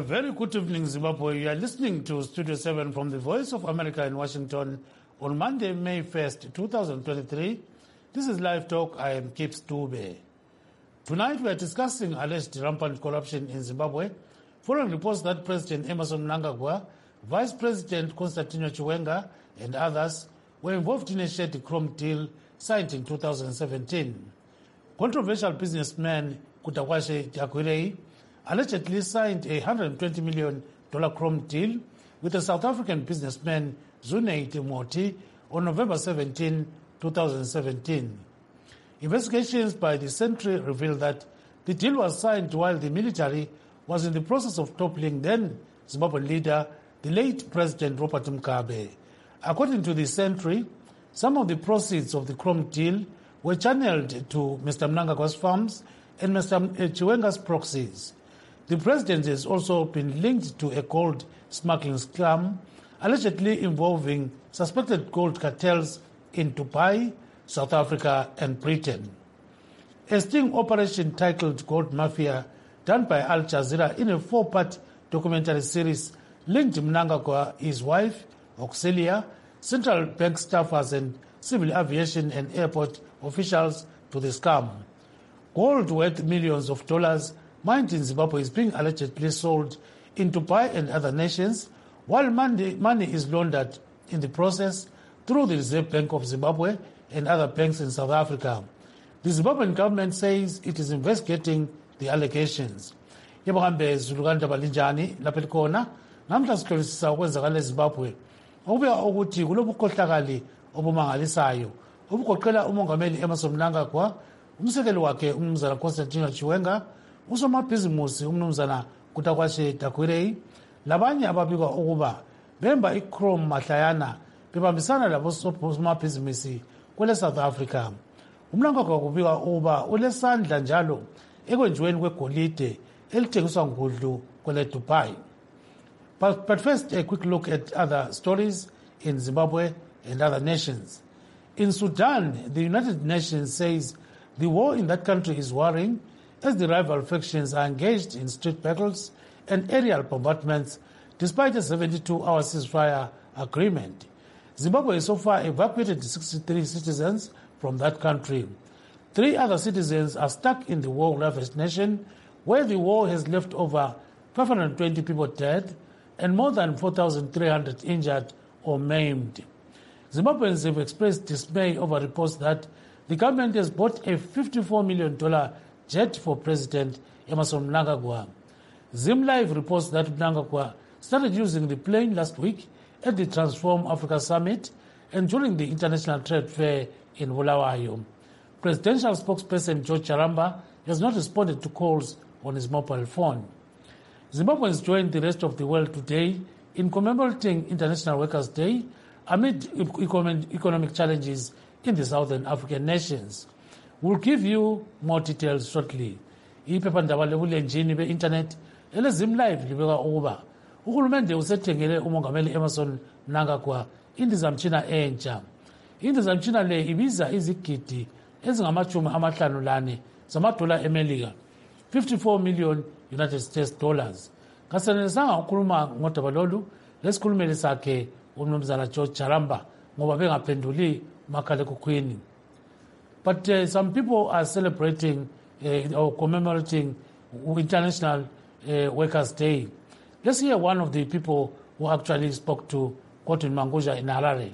A very good evening, Zimbabwe. You are listening to Studio 7 from the Voice of America in Washington on Monday, May 1st, 2023. This is Live Talk. I am Kip Stube. Tonight we are discussing alleged rampant corruption in Zimbabwe, following reports that President Emmerson Mnangagwa, Vice President Constantino Chiwenga, and others were involved in a shady chrome deal signed in 2017. Controversial businessman Kutakwashe Takwirei allegedly signed a $120 million chrome deal with the South African businessman Zunei Timoti on November 17, 2017. Investigations by the Sentry revealed that the deal was signed while the military was in the process of toppling then Zimbabwean leader, the late President Robert Mugabe. According to the Sentry, some of the proceeds of the chrome deal were channeled to Mr. Mnangagwa's farms and Mr. Chiwenga's proxies. The president has also been linked to a gold smuggling scam, allegedly involving suspected gold cartels in Dubai, South Africa, and Britain. A sting operation titled Gold Mafia, done by Al Jazeera in a 4-part documentary series, linked Mnangagwa, his wife, Auxilia, central bank staffers, and civil aviation and airport officials to the scam. Gold worth millions of dollars mined in Zimbabwe is being allegedly sold in Dubai and other nations, while money is laundered in the process through the Reserve Bank of Zimbabwe and other banks in South Africa. The Zimbabwean government says it is investigating the allegations. Yebohambe Zuluganda Balinjani lapelikhona namhla sihlolisisa okwenzakala eZimbabwe okubeka ukuthi kulobukhohlakali obumangalisayo obugoqela umongameli Emmerson Mnangagwa, umsekeli wakhe umnumzana Constantino Chiwenga, usomabhizimusi umnumzana Kutakwashe Takwirei, labanye ababikwa ukuba bemba ichrome mahlayana bebambisana labosomabhizimusi kwele South Africa. Mnangagwa kubikwa ukuba ulesandla njalo ekwenziweni kwegolide elithengiswa ngudlu kwele Dubai. But first, a quick look at other stories in Zimbabwe and other nations. In Sudan, the United Nations says the war in that country is worrying as the rival factions are engaged in street battles and aerial bombardments despite a 72-hour ceasefire agreement. Zimbabwe has so far evacuated 63 citizens from that country. 3 other citizens are stuck in the war-ravaged nation, where the war has left over 520 people dead and more than 4,300 injured or maimed. Zimbabweans have expressed dismay over reports that the government has bought a $54 million jet for President Emmerson Mnangagwa. ZimLive reports that Mnangagwa started using the plane last week at the Transform Africa Summit and during the International Trade Fair in Bulawayo. Presidential spokesperson George Charamba has not responded to calls on his mobile phone. Zimbabweans joined the rest of the world today in commemorating International Workers' Day amid economic challenges in the southern African nations. We'll give you more details shortly. Iphephandaba lebulenjini be-internet eleZimLive libeka ukuba uhulumende usethengele umongameli Emmerson Mnangagwa indizamtshina entsha. Indizamtshina le ibiza izigidi ezingama-54 zamadola eMelika, 54 million United States dollars. Kasenelisanga ukukhuluma ngodaba lolu lesikhulumeli sakhe umnumzana George Charamba ngoba bengaphenduli umakhalekhukhwini. But some people are celebrating or commemorating International Workers' Day. Let's hear one of the people who actually spoke to Cotton Mangosha in Harare.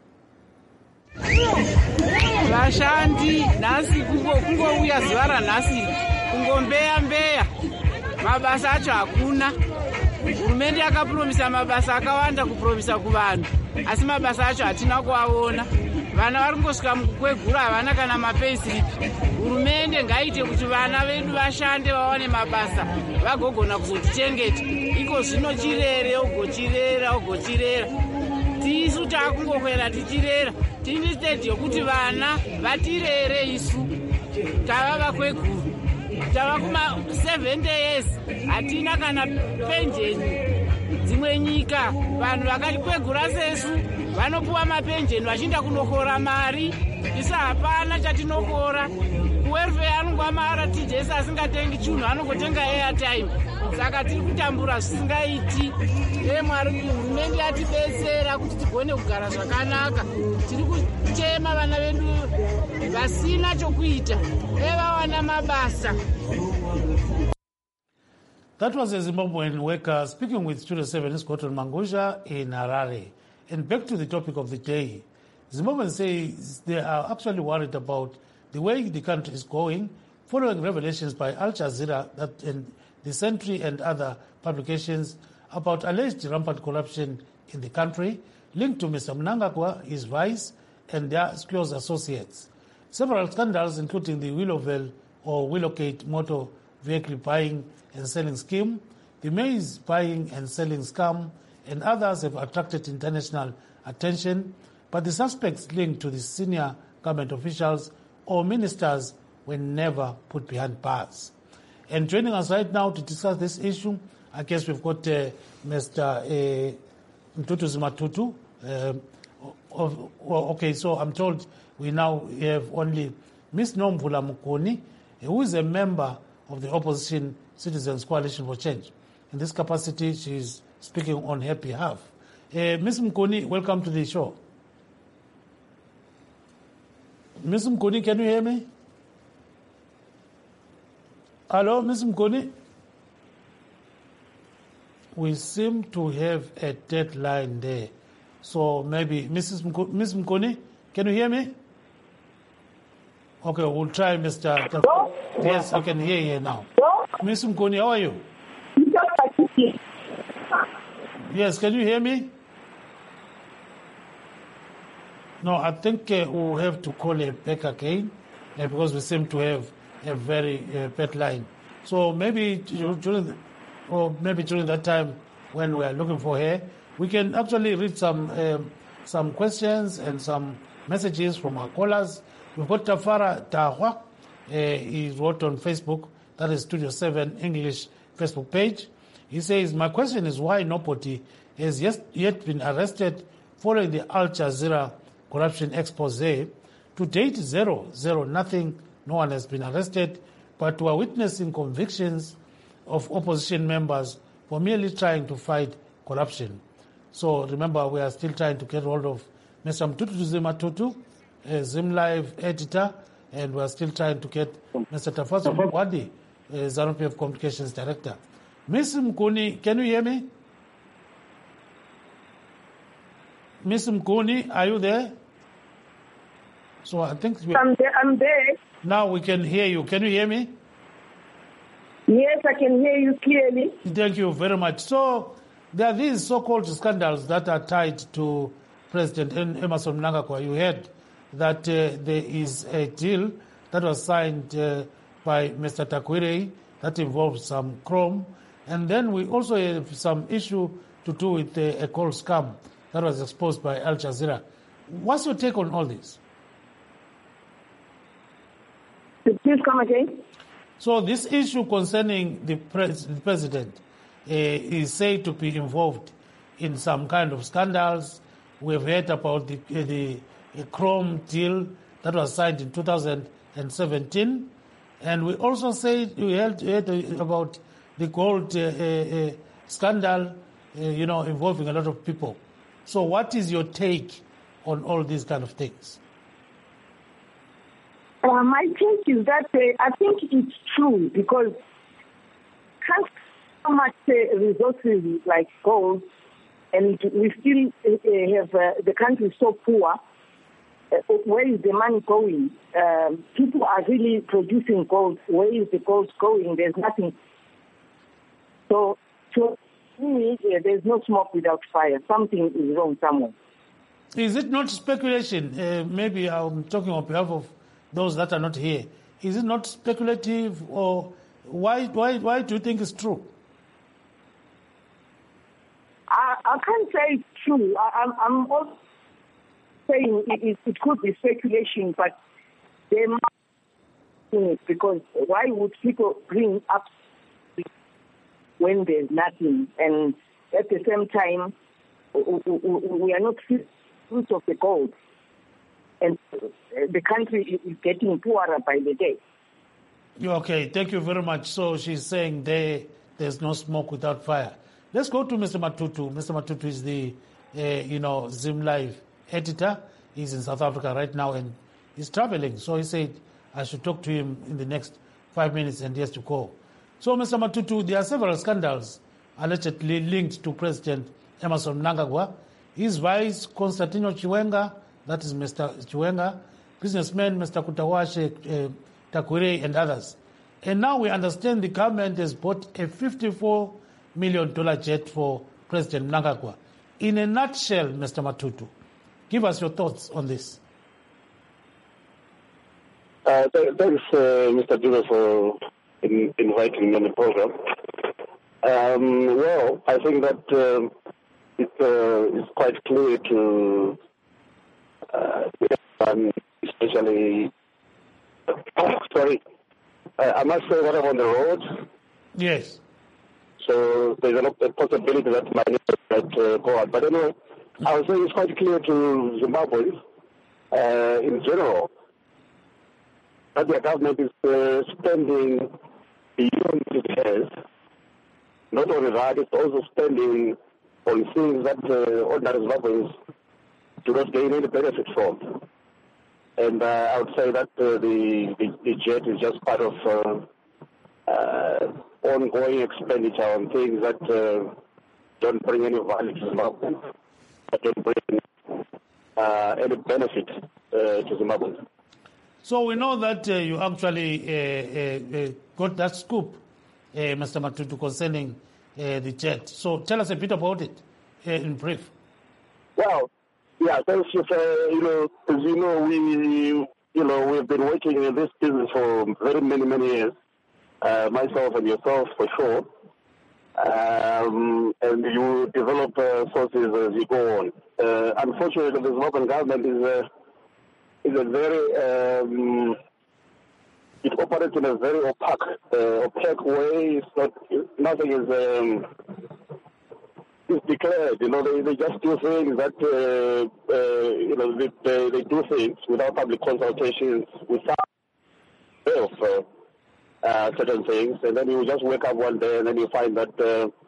Vashandi nhasi kungouya zuva ranhasi kungombeya mabasa acho hakuna. Hurumende yakapromisa mabasa akawanda kupromisa kuvanhu, asi mabasa acho hatina kuaona. Vana vari kungosvika mukwegura havana kana mapayslip. Hurumende ngaiite kuti vana vedu vashande vawane mabasa vagogona kuzotichengeta. Iko zvino chirere ogochirera. Tisu takungokwera tichirera. Tine state yokuti vana vatirere isu. Tava vakweguru. Tava kuma 70 years. Hatina kana penjeni. Dzimwe nyika vanhu vakakwegura sesu vanopuwa mapenjeni vachinda kunokora mari. Isa hapana chatinokora. Welfare anongwa mara tijesi asingatengi chinhu anongotenga airtime. saka tiri kutambura zvisingaiti. Mwari hurumende yatibetsera kuti tigone kugara zvakanaka. Tiri kuchema vana vedu vasina chokuita vawana mabasa. That was a Zimbabwean worker speaking with Studio 7's Gordon Mangusha in Harare. And back to the topic of the day. Zimbabweans say they are actually worried about the way the country is going following revelations by Al Jazeera that in the Century and other publications about alleged rampant corruption in the country linked to Mr. Mnangagwa, his vice, and their close associates. Several scandals, including the Willowville or Willowgate motor vehicle buying and selling scheme, the maize buying and selling scam, and others have attracted international attention, but the suspects linked to the senior government officials or ministers were never put behind bars. And joining us right now to discuss this issue, I guess we've got Mr. Mtutu Zimatutu. Okay, so I'm told we now have only Ms. Nomvula Mukoni, who is a member of the Opposition Citizens Coalition for Change. In this capacity, she is speaking on her behalf. Ms. Mukoni, welcome to the show. Ms. Mukoni, can you hear me? Hello, Ms. Mukoni? We seem to have a deadline there. So maybe, Ms. Mukoni, can you hear me? Okay, we'll try Mr. Yes, I can hear you now. Ms. Mukoni, how are you? Yes, can you hear me? No, I think we'll have to call her back again because we seem to have a very bad line. So maybe during that time when we are looking for her, we can actually read some questions and some messages from our callers. We've got Tafara Tahwa. He wrote on Facebook, that is Studio 7 English Facebook page. He says, my question is why nobody has yet been arrested following the Al Jazeera corruption expose. To date, zero, nothing, no one has been arrested, but we are witnessing convictions of opposition members for merely trying to fight corruption. So remember, we are still trying to get hold of Mr. Mtutu Zimatutu, ZimLive editor, and we are still trying to get Mr. Tafaso Mwadi, ZANU-PF Communications Director. Ms. Mkuni, can you hear me? Ms. Mkuni, are you there? So I think I'm there. Now we can hear you. Can you hear me? Yes, I can hear you clearly. Thank you very much. So there are these so-called scandals that are tied to President Emmerson Mnangagwa. You heard that there is a deal that was signed by Mr. Takwirei that involves some chrome. And then we also have some issue to do with a coal scam that was exposed by Al Jazeera. What's your take on all this? Please come again. So this issue concerning the president is said to be involved in some kind of scandals. We've heard about the chrome deal that was signed in 2017. And we also heard about the gold scandal, involving a lot of people. So what is your take on all these kind of things? My take is that I think it's true because can't so much resources like gold, and we still have the country so poor. Where is the money going? People are really producing gold. Where is the gold going? There's nothing. So to me, there's no smoke without fire. Something is wrong somewhere. Is it not speculation? Maybe I'm talking on behalf of those that are not here. Is it not speculative, or why do you think it's true? I can't say it's true. I'm also saying it could be speculation, but there must be, because why would people bring up when there's nothing? And at the same time, we are not fruits of the gold. And the country is getting poorer by the day. Okay, thank you very much. So she's saying there there's no smoke without fire. Let's go to Mr. Matutu. Mr. Matutu is the, Zim Live editor. He's in South Africa right now and he's traveling. So he said I should talk to him in the next 5 minutes and he has to go. So, Mr. Matutu, there are several scandals allegedly linked to President Emmerson Mnangagwa. His vice, Constantino Chiwenga, that is Mr. Chiwenga, businessman Mr. Kutawashe Takwire and others. And now we understand the government has bought a $54 million jet for President Mnangagwa. In a nutshell, Mr. Matutu, give us your thoughts on this. Thanks, Mr. Dube, for inviting me on the program. Well, I think that it's quite clear to especially. Sorry, I must say that I'm on the road. Yes. So there's a possibility that my name might go out. But anyway, I would say it's quite clear to Zimbabweans in general that the government is spending beyond its heads. Not only that, it's also spending on things that ordinary Zimbabweans do not gain any benefit from. And I would say that the jet is just part of ongoing expenditure on things that don't bring any value to Zimbabwe, that don't bring any benefit to Zimbabwe. So we know that you actually got that scoop, Mr. Matutu, concerning the jet. So tell us a bit about it in brief. Well, yeah, thanks. As you know, we've been working in this business for very many years. Myself and yourself, for sure. And you develop sources as you go on. Unfortunately, the Zimbabwean government is a very it operates in a very opaque way. It's not, nothing is declared. They just do things that they do things without public consultations, without certain things, and then you just wake up one day and then you find that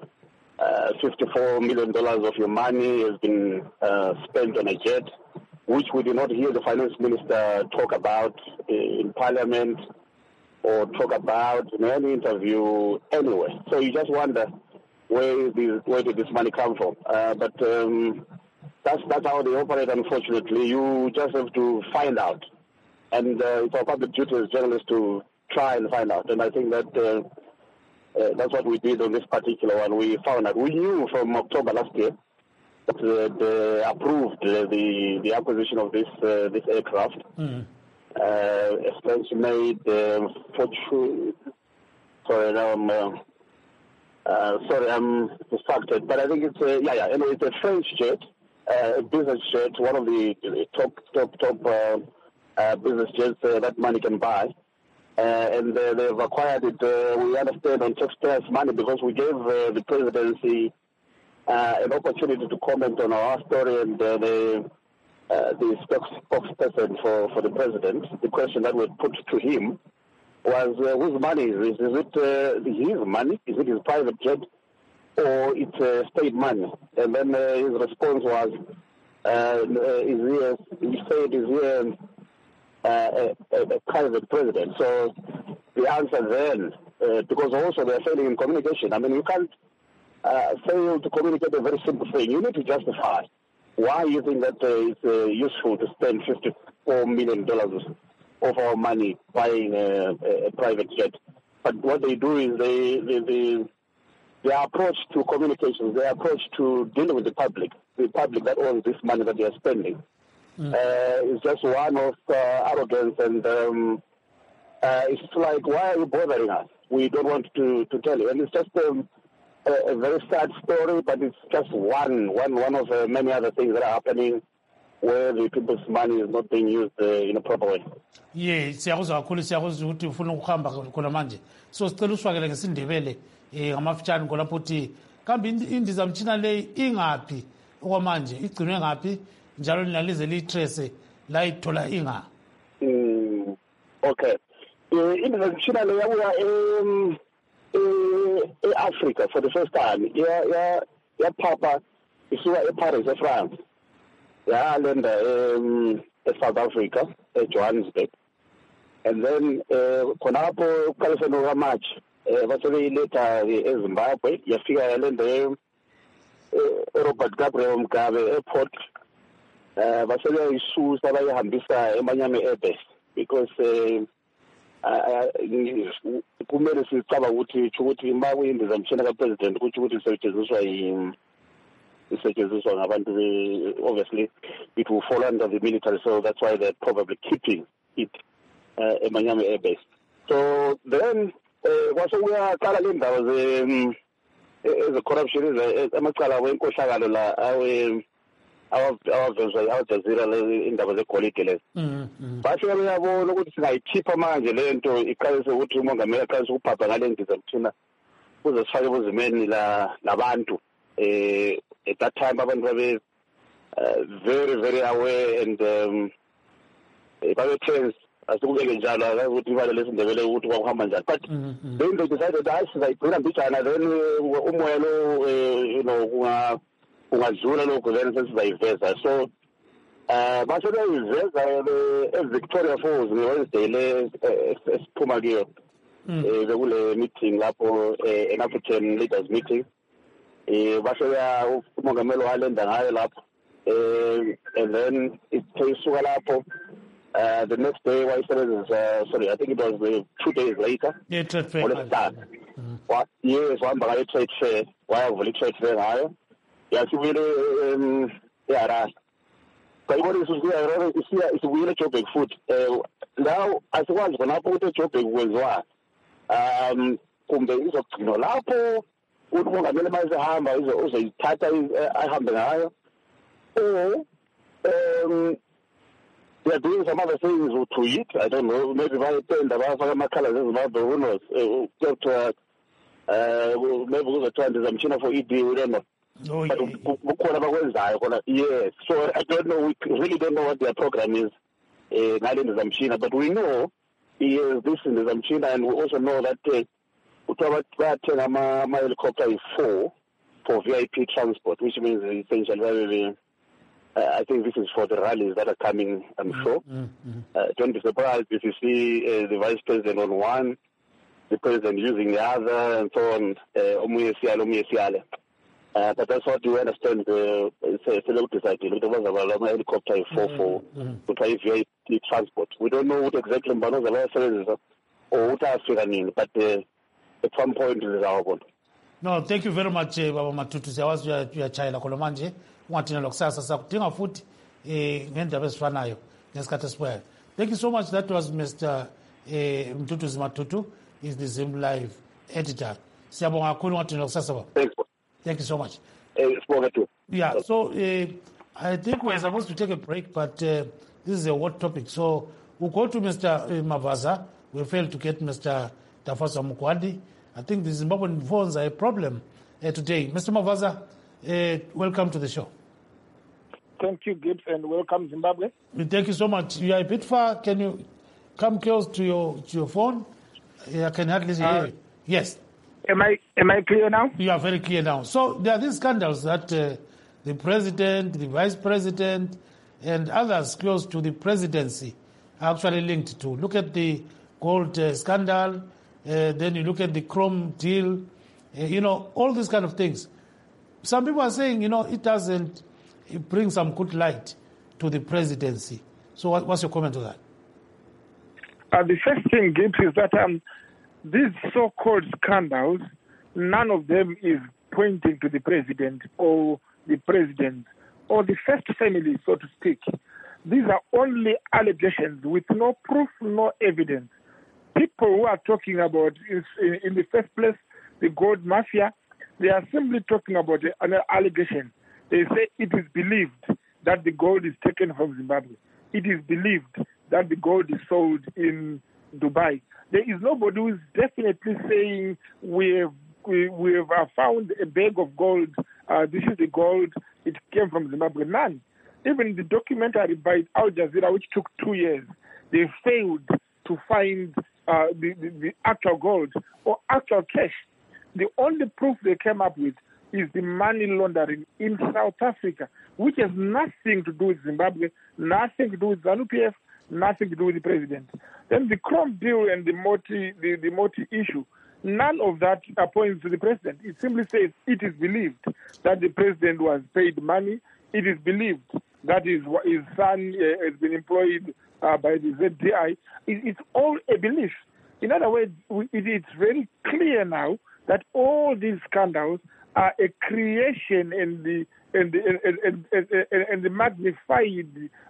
$54 million of your money has been spent on a jet, which we did not hear the finance minister talk about in parliament or talk about in any interview anyway. So you just wonder where did this money come from? But that's how they operate, unfortunately. You just have to find out. And it's our public duty as journalists to try and find out. And I think that that's what we did on this particular one. We found out. We knew from October last year that they approved the acquisition of this aircraft. Mm. A French-made Fortune. Sorry, now I'm distracted. But I think it's anyway, it's a French jet, a business jet, one of the top business jets that money can buy. And they've acquired it, we understand, on taxpayers' money because we gave the presidency an opportunity to comment on our story, and the spokesperson for the president, the question that was put to him was, whose money is this? Is it his money? Is it his private jet? Or it's state money? And then his response was, he said, is he a private president? So the answer then, because also they're failing in communication. I mean, you can't fail to communicate a very simple thing. You need to justify why you think that it's useful to spend $54 million of our money buying a private jet. But what they do is their approach to communications, their approach to dealing with the public that owns this money that they are spending, is just one of arrogance, and it's like, why are you bothering us? We don't want to tell you. And it's just a very sad story, but it's just one of many other things that are happening where the people's money is not being used in a proper way. Yeah, siyakuzwa kakhulu, siyakuzwa ukuthi ufuna ukuhamba khona manje. So sicela usifakele ngesindebele ngamafitshane ngolapho uthi kambe indizamtshina le ingaphi okwamanje, igcinwe ngaphi, njalo linalize litrace la ithola inga. Okay. Indizamtshina le yabuya Africa for the first time. Papa isuka eParis, eFrance. Yalenda eSouth Africa, eJohannesburg. And then khonapho uqalisene kaMarch basebeyiletha eZimbabwe yafika yalenda Robert Gabriel Mugabe airport. Basebeyisusa bayihambisa eManyame Airbase because kumele sicaba ukuthi uma kuyindizamshina kapresident ukuthi isetshenziswa ngabantu obviously it will fall under the military, so that's why they're probably keeping it eManyame Airbase. So then kwasokuyaqala le ndawo ze-corruption amacala wenkohlakalo la awavezwa i-Al-Jazeera indaba zegolide lezi bafika beyabona ukuthi singayikhipha manje le nto iqalise ukuthi umongameli aqalise ukuphapha ngale ndizamthina kuze sifake ebuzimeni labantu. At that time abantu babe very, very aware and babe tense asikubeke njalo akazi ukuthi imali lesindebele ukuthi kwakuhamba njani, but then they decided that sizayigcina mbijana, then umoya lo kungadlula lokho then sesizayiveza. So basebeyiveza eVictoria Falls nge-Wednesday le esiphuma kiyo bekule meeting lapho an African leaders meeting basebya umongameli walenda ngayo lapho and then isuka lapho the next day I think it was 2 days later trade fair. Yes, wahamba ngayo trade fair, wayavula i-trade fair ngayo yasibuyele eHarare. Kayibona isibuyele eJoburg futhi. Now asikwazi khonapho ukuthi eJoburg kwenziwa kumbe izogcinwa lapho ukuthi umongameli mayesehamba uzoyithatha ahambe ngayo, or they are doing some other things to it. I don't know, maybe bayipenda bayafaka amakhala zeZimbabwe, who knows, maybe kuzothiwa ndizamtshina for ED, we don't know. But kukhona bakwenzayo khona. Yes, so I don't know, we really don't know what their program is ngale ndizamtshina, but we know is this in ndizamtshina, and we also know that bayathenga ama-helicopter for VIP transport, which means essentially I think this is for the rallies that are coming, I'm sure. Don't be surprised if you see the vice president on one, the president using the other, and so on. But that's what we understand. Helicopter for VIP transport. We don't know what exactly or what are, but at some point it is our point. No, thank you very much, Baba Matutu. Siyawazi uyachayela khona manje ungathina lokusasa sakudinga futhi ngendaba ezifanayo ngesikhathi esibuyayo. Thank you so much. That was Mr. Mtutu Matutu, is the Zim Live editor. Siyabonga kakhulu ungathina lokusasa baba. Thank you so much. Yeah, so I think we're supposed to take a break, but this is a hot topic. So we'll go to Mr. Mavaza. We failed to get Mr. Tafasa Mukwadi. I think the Zimbabwean phones are a problem today. Mr. Mavaza, welcome to the show. Thank you, Gibbs, and welcome, Zimbabwe. Thank you so much. You are a bit far. Can you come close to your phone? I can hardly hear you. Yes. Am I clear now? You are very clear now. So there are these scandals that the president, the vice president, and others close to the presidency are actually linked to. Look at the gold scandal, then you look at the Chrome deal, all these kind of things. Some people are saying, it doesn't bring some good light to the presidency. So what's your comment on that? The first thing, Gibbs, is that these so-called scandals, none of them is pointing to the president or the president or the first family, so to speak. These are only allegations with no proof, no evidence. People who are talking about, in the first place, the gold mafia, they are simply talking about an allegation. They say it is believed that the gold is taken from Zimbabwe. It is believed that the gold is sold in Dubai. There is nobody who is definitely saying we have found a bag of gold. This is the gold. It came from Zimbabwe. None. Even the documentary by Al Jazeera, which took 2 years, they failed to find the actual gold or actual cash. The only proof they came up with is the money laundering in South Africa, which has nothing to do with Zimbabwe, nothing to do with ZANU-PF, nothing to do with the president. Then the Chrome deal and the Moti issue, none of that points to the president. It simply says it is believed that the president was paid money. It is believed that his son has been employed by the ZDI. It's all a belief. In other words, it's very clear now that all these scandals are a creation and the magnified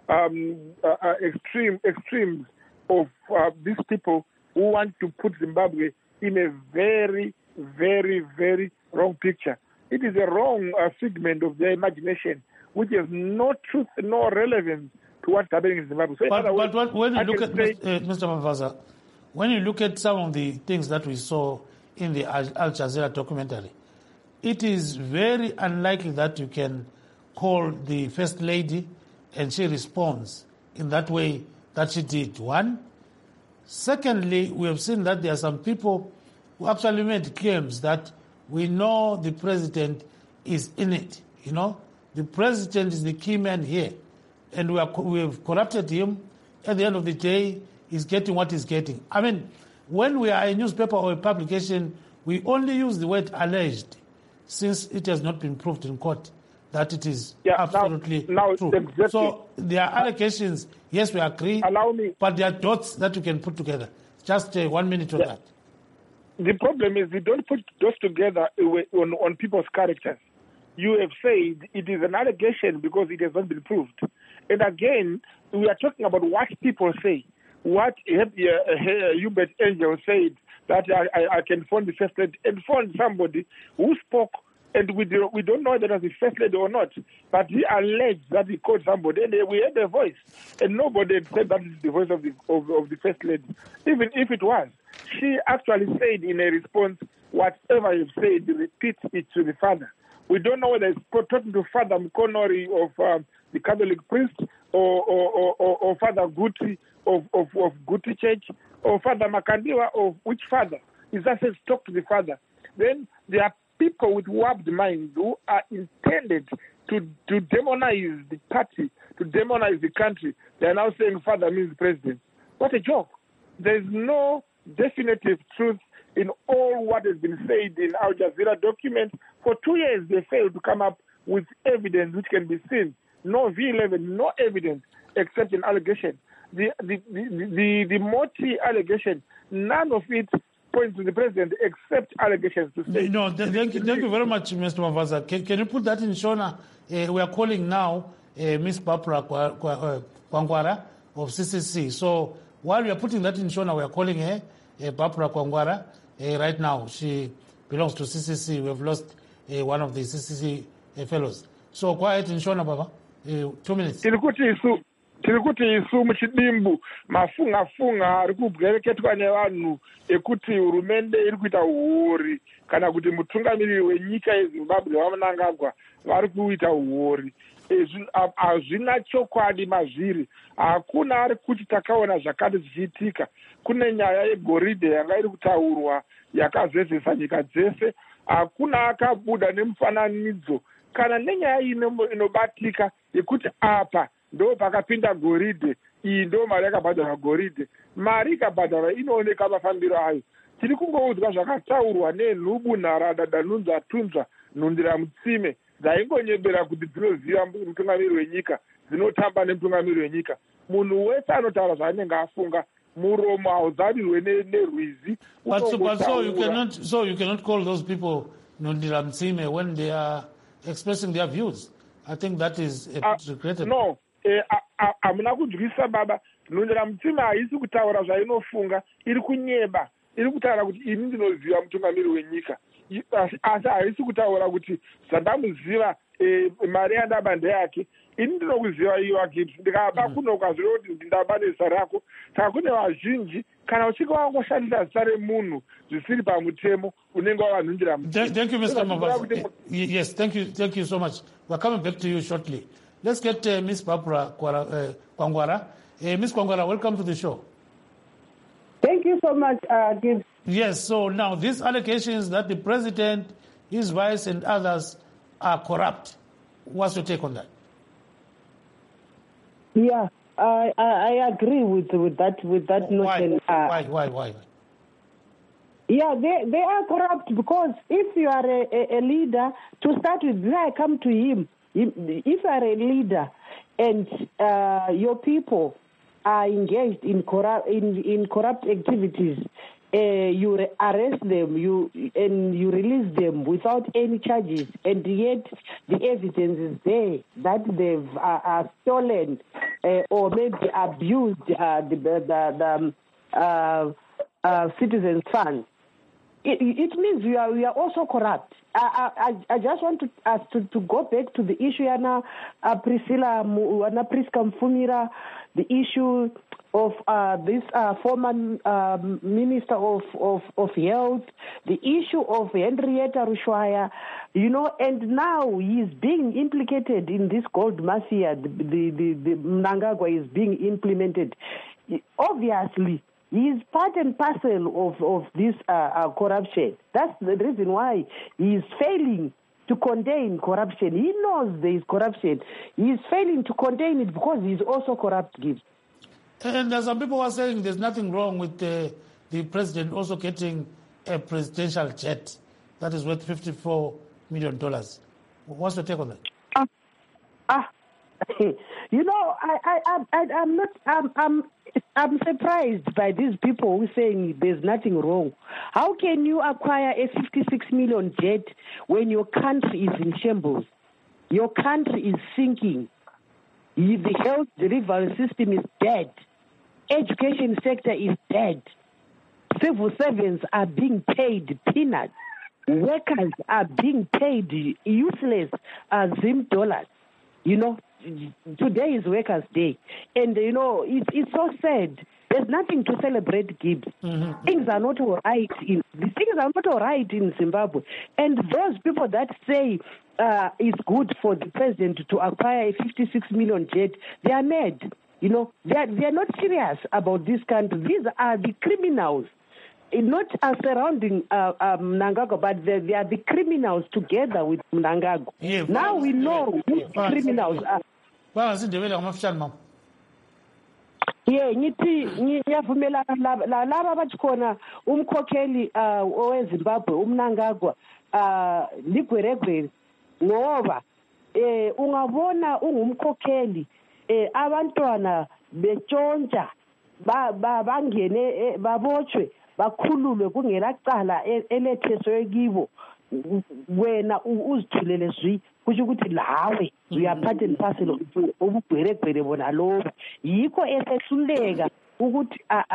extremes of these people who want to put Zimbabwe in a very, very, very wrong picture. It is a wrong figment of their imagination, which has no truth, no relevance to what's happening in Zimbabwe. So but when you look at Mr. Mavaza, when you look at some of the things that we saw in the Al Jazeera documentary, it is very unlikely that you can call the First Lady and she responds in that way that she did. One. Secondly, we have seen that there are some people who actually made claims that we know the president is in it. You know, the president is the key man here, and we have corrupted him. At the end of the day, he's getting what he's getting. I mean, when we are a newspaper or a publication, we only use the word alleged, since it has not been proved in court that it is absolutely true. Exactly. So there are allegations, yes, we agree, but there are dots that you can put together. Just 1 minute on that. The problem is we don't put dots together on people's characters. You have said it is an allegation because it has not been proved. And again, we are talking about what people say. What Hubert Angel said, that I can phone the First Lady, and phone somebody who spoke, and we don't know whether it was the First Lady or not, but he alleged that he called somebody, and we heard a voice, and nobody had said that is the voice of the First Lady. Even if it was, she actually said in a response, whatever you've said, repeat it to the father. We don't know whether it's talking to Father Mkonori of the Catholic priest, or Father Guti of Guti Church, or Father Makandiwa of which father. He just says talk to the father. Then there are people with warped minds who are intended to demonize the party, to demonize the country. They are now saying father means president. What a joke. There is no definitive truth in all what has been said in Al Jazeera document. For 2 years, they failed to come up with evidence which can be seen. No V11, no evidence except an allegation. The Moti allegation, none of it points to the president except allegations to say. No, thank you very much, Mr. Mavaza. Can you put that in Shona? We are calling now Ms. Barbara Kwangwara of CCC. So while we are putting that in Shona, we are calling her Barbara Kwangwara. Right now, she belongs to CCC. We have lost one of the CCC fellows. So quiet in Shona, Baba. 2 minutes. Tiri kuti isu muchidimbu mafunga ari kubwereketwa nevanhu ekuti hurumende iri kuita uori kana kuti mutungamiriri wenyika yeZimbabwe vaMnangagwa vari kuita uori. Hazvina chokwadi mazviri. Hakuna ari kuti takaona zvakati zvichiitika. Kune nyaya yegoridhe yanga iri kutaurwa yakazezesa nyika dzese. Hakuna akabuda nemufananidzo kana nenyaya inobatika yekuti apa ndo pakapinda goridhe, iyi ndo mari yakabhadharwa goridhe. Mari ikabhadharwa inooneka mafambiro ayo. Tiri kungoudzwa zvakataurwa nenhubu, Nharada, Danunza, Tunzva, Nhundira Mutsime dzaingonyembera kuti dzinoziva mutungamiriri wenyika, dzinotamba nemutungamiriri wenyika. Munhu wese anotaura zvaanenge afunga, muromo hauzarirwe nerwizi. So you cannot call those people Nhundira Mutsime when they are expressing their views. I think that is regrettable. No. Hamuna kunzwisa baba. Nhundira Mutsime haisi kutaura zvainofunga, iri kunyeba, iri kutaura kuti ini ndinoziva mutungamiriri wenyika. Asi haisi kutaura kuti zvandamuziva mari yandaba ndeyake, ini ndinokuziva iwe Gibbs, ndikaba kuno ukaziva kuti ndaba nezita rako. Saka kune vazhinji kana uchinge wangoshandisa zita remunhu zvisiri pamutemo unenge wavanhundira Mutsime. Thank you, Mr. Mavaza. Yes, thank you so much. We're coming back to you shortly. Let's get Ms. Barbara Kwangwara. Ms. Kwangwara, welcome to the show. Thank you so much, Gibbs. Yes, so now these allegations that the president, his vice, and others are corrupt. What's your take on that? Yeah, I agree with that notion. Why? Yeah, they are corrupt because if you are a leader, to start with, where I come to him, if you are a leader and your people are engaged in corrupt activities, you arrest them, you release them without any charges, and yet the evidence is there that they've stolen or maybe abused the citizens' funds. It means we are also corrupt. I just want us to go back to the issue now, Priska Mfumira, the issue of this former Minister of Health, the issue of Henrietta Rushwaya, and now he is being implicated in this gold mafia. The Mnangagwa is being implemented. Obviously, he is part and parcel of this corruption. That's the reason why he is failing to contain corruption. He knows there is corruption. He is failing to contain it because he is also corrupt, Gibbs. And some people are saying there's nothing wrong with the president also getting a presidential jet that is worth $54 million. What's your take on that? I'm surprised by these people who are saying there's nothing wrong. How can you acquire a $56 million jet when your country is in shambles? Your country is sinking. The health delivery system is dead. Education sector is dead. Civil servants are being paid peanuts. Workers are being paid useless Zim dollars. Today is Workers' Day. And, it's so sad. There's nothing to celebrate, Gibbs. Mm-hmm. Things are not all right in Zimbabwe. And those people that say it's good for the president to acquire a $56 million jet, they are mad. They are not serious about this country. These are the criminals. Not surrounding Mnangagwa, but they are the criminals together with Mnangagwa. Yeah, now we know who the criminals are. Ngiyavumelana laba bathi khona umkhokheli oweZimbabwe uMnangagwa ligweregwere ngoba ungabona ungumkhokheli abantwana betshontsha bangene babotshwe bakhululwe kungelacala eletheswe kibo wena uzithulele zwi kusho ukuthi lawe uyaphatha impaselo ubugweregwere bona lobo yikho esehluleka ukuthi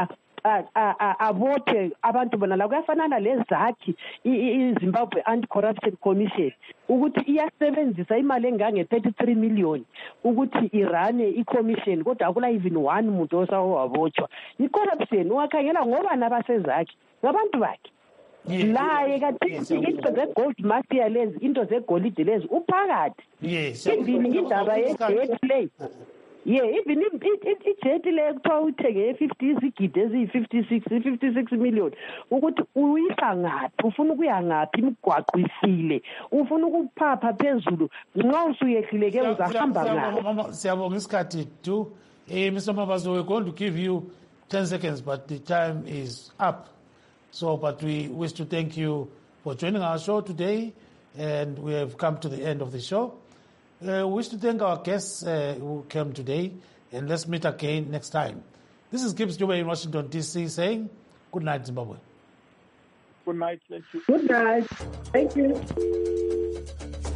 abothe abantu bona la kuyafanana lezakhi iZimbabwe Anti-Corruption Commission ukuthi iyasebenzisa imali engange 33 million ukuthi irane i-commission kodwa akula even one muntu osawabotshwa i-corruption ungakhangela ngoba nabasezakhi ngabantu bakhe laye kathi into ze-gold mafia lezi into zegolide lezi uphakathi even indaba ye-jet play even ijet le kuthiwa uthenge 50 izigidi eziyi-56 million ukuthi uyisa ngaphi ufuna ukuya ngaphi imigwaqo ifile ufuna ukuphapha phezulu nxa usuyehlile-ke uzahamba ngaphi. Siyabonga isikhathi tu Mr. Mabaso, we're going to give you 10 seconds but the time is up. So, but we wish to thank you for joining our show today, and we have come to the end of the show. We wish to thank our guests who came today, and let's meet again next time. This is Gibbs Dube in Washington, D.C. saying, good night, Zimbabwe. Good night. Thank you. Good night. Thank you.